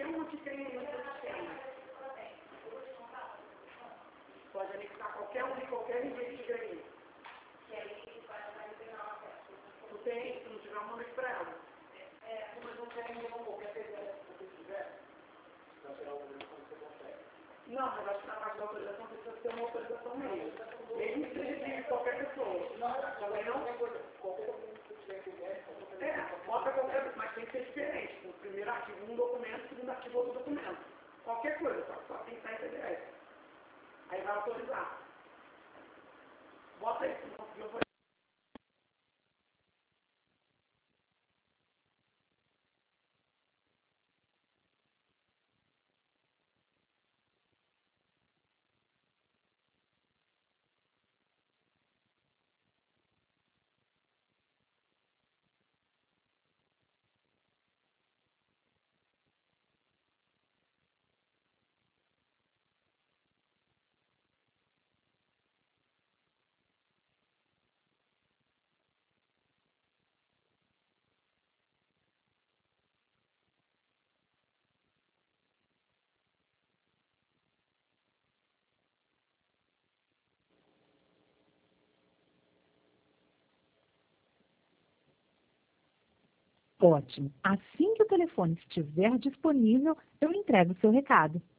qualquer uma que tenha no seu sistema. Pode anexar qualquer um de qualquer revista aí. Tu tem, se não tiver um nome para ela. Mas não tem nenhum qualquer PDF que você tiver. Não, mas acho que na parte da autorização você precisa ter uma autorização mesmo. Mesmo que seja de qualquer pessoa. Também não? Qualquer documento que você tiver PDF. Bota qualquer, mas tem que ser diferente. O primeiro artigo um documento, o segundo artigo outro documento. Qualquer coisa, só tem que estar em PDF. Aí vai autorizar. Bota aí, se não conseguir, eu vou. Ótimo. Assim que o telefone estiver disponível, eu entrego o seu recado.